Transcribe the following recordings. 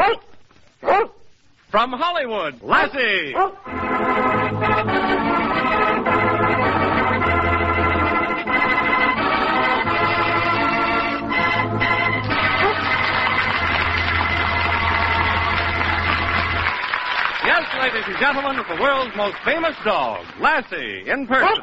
From Hollywood, Lassie. Yes, ladies and gentlemen, the world's most famous dog, Lassie, in person.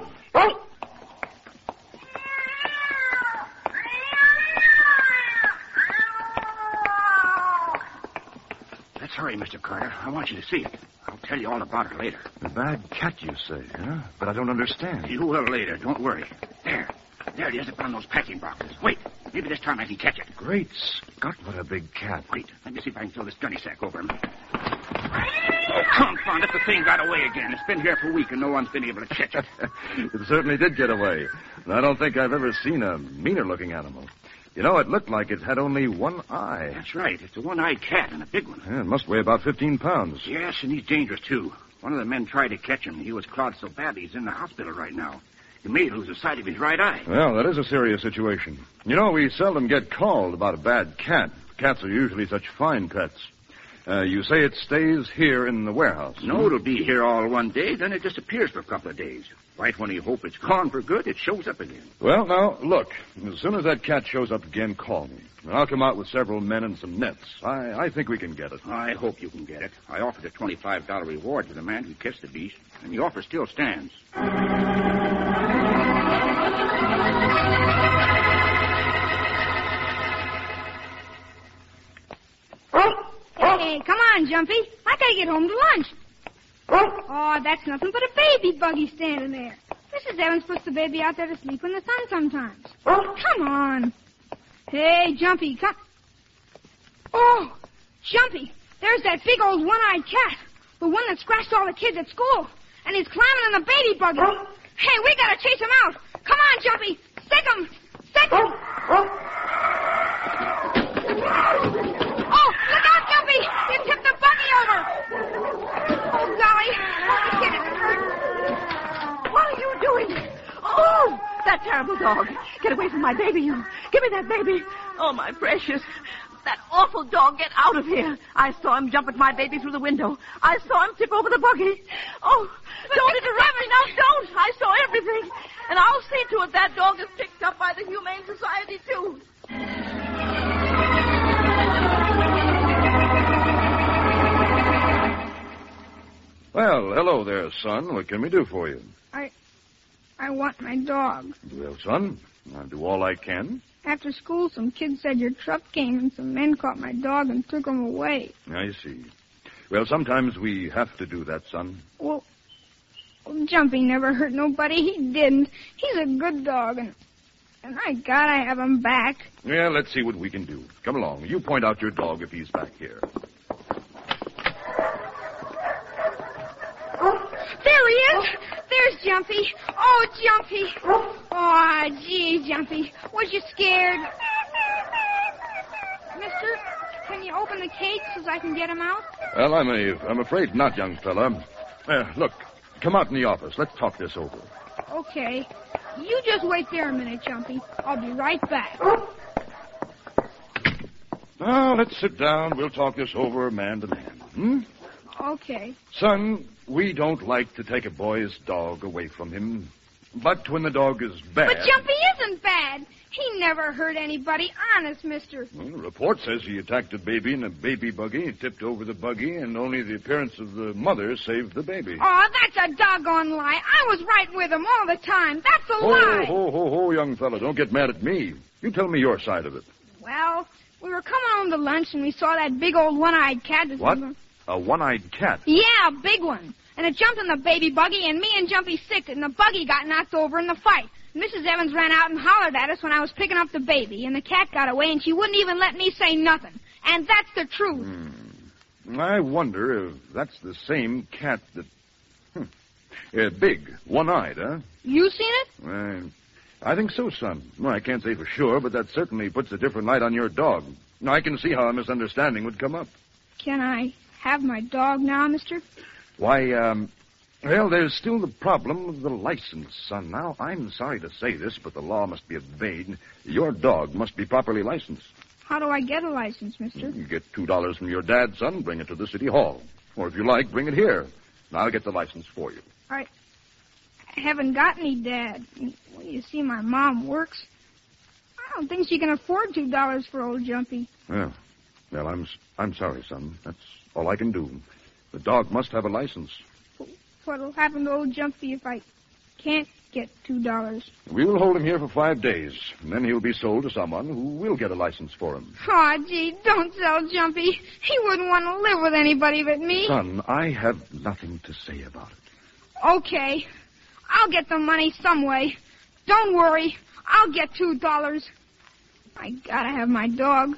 Let's hurry, Mr. Carter. I want you to see it. I'll tell you all about her later. A bad cat, you say, huh? But I don't understand. You will later. Don't worry. There it is up on those packing boxes. Wait. Maybe this time I can catch it. Great Scott, what a big cat. Wait. Let me see if I can throw this gunny sack over him. Oh, confound it. The thing got away again. It's been here for a week and no one's been able to catch it. It certainly did get away. And I don't think I've ever seen a meaner-looking animal. You know, it looked like it had only one eye. That's right. It's a one-eyed cat and a big one. Yeah, it must weigh about 15 pounds. Yes, and he's dangerous, too. One of the men tried to catch him. He was clawed so badly he's in the hospital right now. He may lose the sight of his right eye. Well, that is a serious situation. You know, we seldom get called about a bad cat. Cats are usually such fine pets. You say it stays here in the warehouse? No, it'll be here all one day, then it disappears for a couple of days. Right when you hope it's gone for good, it shows up again. Well, now, look. As soon as that cat shows up again, call me. And I'll come out with several men and some nets. I think we can get it. I hope you can get it. I offered a $25 reward to the man who catch the beast, and the offer still stands. Hey, come on, Jumpy. I gotta get home to lunch. Oh, that's nothing but a baby buggy standing there. Mrs. Evans puts the baby out there to sleep in the sun sometimes. Come on. Hey, Jumpy, come. Oh, Jumpy, there's that big old one-eyed cat. The one that scratched all the kids at school. And he's climbing on the baby buggy. Hey, we gotta chase him out. Come on, Jumpy. Stick him. Stick him. Oh, look out, Jumpy. You tipped the buggy over. Oh, golly. Oh, the kid is hurt. What are you doing? Oh, that terrible dog. Get away from my baby, you. Give me that baby. Oh, my precious. That awful dog, get out of here. I saw him jump at my baby through the window. I saw him tip over the buggy. Oh, don't interrupt me now, don't. I saw everything. And I'll see to it that dog is picked up by the Humane Society, too. Well, hello there, son. What can we do for you? I want my dog. Well, son, I'll do all I can. After school, some kids said your truck came and some men caught my dog and took him away. I see. Well, sometimes we have to do that, son. Well, Jumpy never hurt nobody. He didn't. He's a good dog, and I gotta have him back. Well, let's see what we can do. Come along. You point out your dog if he's back here. There he is. There's Jumpy. Oh, Jumpy. Oh, gee, Jumpy. Was you scared? Mister, can you open the cage so I can get him out? Well, I'm afraid not, young fella. Look, come out in the office. Let's talk this over. Okay. You just wait there a minute, Jumpy. I'll be right back. Now, let's sit down. We'll talk this over man to man. Okay. Son, we don't like to take a boy's dog away from him. But when the dog is bad... But Jumpy isn't bad. He never hurt anybody. Honest, mister. Well, the report says he attacked a baby in a baby buggy. He tipped over the buggy, and only the appearance of the mother saved the baby. Oh, that's a doggone lie. I was right with him all the time. That's a lie. Ho, young fella. Don't get mad at me. You tell me your side of it. Well, we were coming home to lunch, and we saw that big old one-eyed cat. What? A one-eyed cat? Yeah, a big one. And it jumped in the baby buggy, and me and Jumpy sicked it, and the buggy got knocked over in the fight. Mrs. Evans ran out and hollered at us when I was picking up the baby, and the cat got away, and she wouldn't even let me say nothing. And that's the truth. I wonder if that's the same cat that... big, one-eyed, huh? You seen it? I think so, son. Well, I can't say for sure, but that certainly puts a different light on your dog. I can see how a misunderstanding would come up. Can I have my dog now, mister? Why, well, there's still the problem of the license, son. Now, I'm sorry to say this, but the law must be obeyed. Your dog must be properly licensed. How do I get a license, mister? You get $2 from your dad, son, bring it to the city hall. Or if you like, bring it here. And I'll get the license for you. I haven't got any dad. Well, you see, my mom works. I don't think she can afford $2 for old Jumpy. Well, I'm sorry, son. That's all I can do. The dog must have a license. What'll happen to old Jumpy if I can't get $2? We'll hold him here for 5 days, and then he'll be sold to someone who will get a license for him. Aw, gee, don't sell Jumpy. He wouldn't want to live with anybody but me. Son, I have nothing to say about it. Okay. I'll get the money some way. Don't worry. I'll get $2. I gotta have my dog.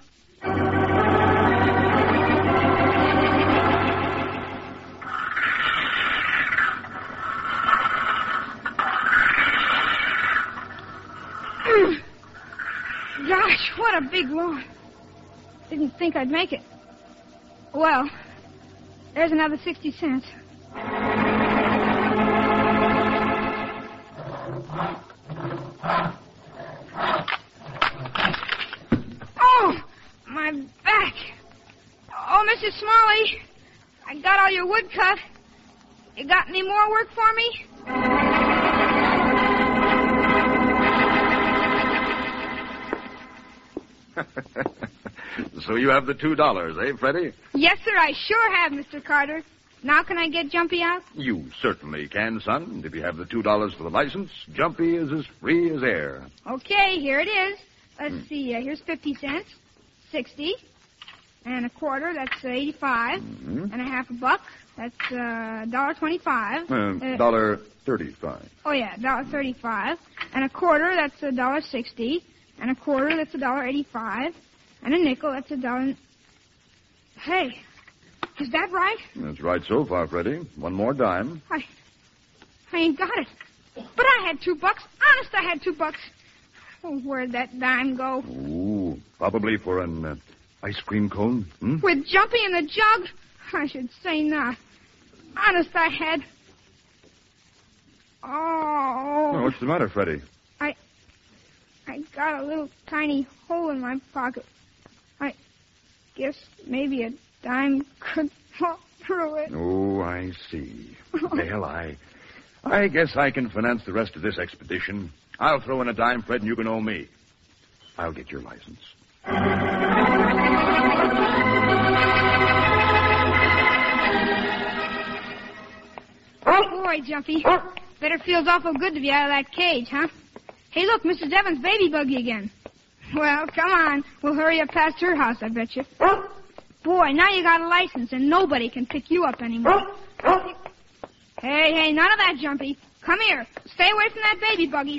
Gosh, what a big load. Didn't think I'd make it. Well, there's another 60 cents. Oh, my back. Oh, Mrs. Smalley, I got all your wood cut. You got any more work for me? So you have the $2, eh, Freddie? Yes, sir, I sure have, Mr. Carter. Now can I get Jumpy out? You certainly can, son. If you have the $2 for the license, Jumpy is as free as air. Okay, here it is. Let's see. Here's 50 cents, 60, and a quarter. That's 85, and a half a buck. That's $1.25. $1.35. Oh yeah, $1.35, and a quarter. That's $1.60, and a quarter. That's $1.85, and a nickel. That's $1. Hey, is that right? That's right so far, Freddie. One more dime. I ain't got it. But I had $2. Honest, I had $2. Oh, where'd that dime go? Ooh, probably for an ice cream cone. Hmm? With Jumpy in the jug? I should say not. Honest, I had. Oh. What's the matter, Freddie? I got a little tiny hole in my pocket. I guess maybe a dime could fall through it. Oh, I see. Well, I guess I can finance the rest of this expedition. I'll throw in a dime, Fred, and you can owe me. I'll get your license. Oh, boy, Jumpy. Better feels awful good to be out of that cage, huh? Hey, look, Mrs. Evans' baby buggy again. Well, come on. We'll hurry up past her house, I bet you. Boy, now you got a license, and nobody can pick you up anymore. Hey, none of that, Jumpy. Come here. Stay away from that baby buggy.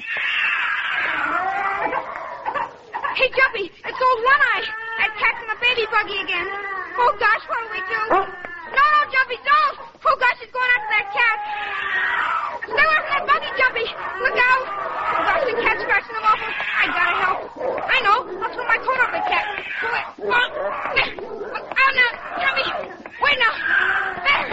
Hey, Jumpy, it's old One-Eye. That cat's in the baby buggy again. Oh, gosh, what'll we do? No, Jumpy, don't. Oh, gosh, he's going after that cat. Stay away from that buggy, Jumpy. Look out. Oh, gosh, the cat's scratching him awful. I gotta help. I know. I'll throw my coat over the cat. Look out now, Jumpy. Wait now. There.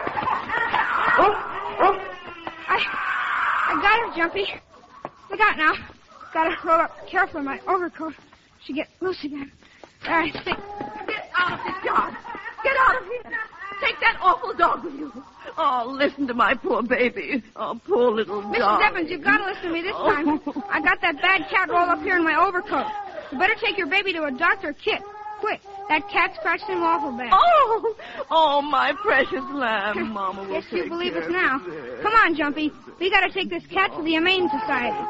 I got her, Jumpy. Look out now. Gotta roll up carefully in my overcoat. She get loose again. All right, think. Get out of this yard. Get out of here. Take that awful dog with you. Oh, listen to my poor baby. Oh, poor little dog. Mrs. Evans, you've got to listen to me this time. I got that bad cat rolled up here in my overcoat. You better take your baby to a Dr. Kit. Quick. That cat scratched him awful bad. Oh, my precious lamb. Mama will Yes, you take believe care us of now. it. Come on, Jumpy. We got to take this cat to the Humane Society.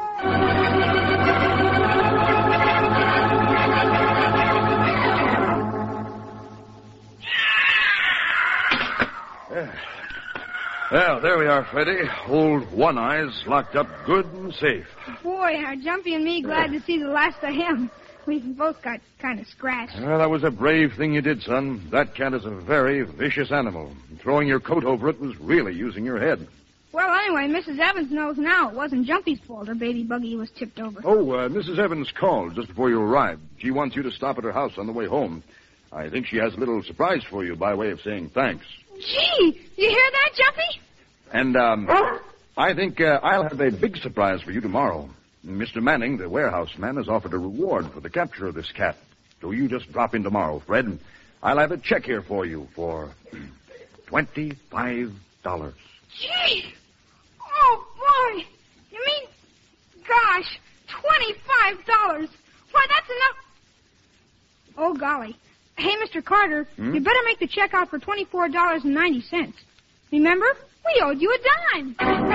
Well, there we are, Freddie. Old One-Eye's locked up good and safe. Boy, are Jumpy and me glad to see the last of him. We've both got kind of scratched. Well, that was a brave thing you did, son. That cat is a very vicious animal. Throwing your coat over it was really using your head. Well, anyway, Mrs. Evans knows now it wasn't Jumpy's fault her baby buggy was tipped over. Oh, Mrs. Evans called just before you arrived. She wants you to stop at her house on the way home. I think she has a little surprise for you by way of saying thanks. Gee, you hear that, Jumpy? And, I think I'll have a big surprise for you tomorrow. Mr. Manning, the warehouse man, has offered a reward for the capture of this cat. So you just drop in tomorrow, Fred, and I'll have a check here for you for $25. Gee! Oh, boy! You mean, gosh, $25. Why, that's enough. Oh, golly. Hey, Mr. Carter, you better make the check out for $24.90. Remember? We owed you a dime.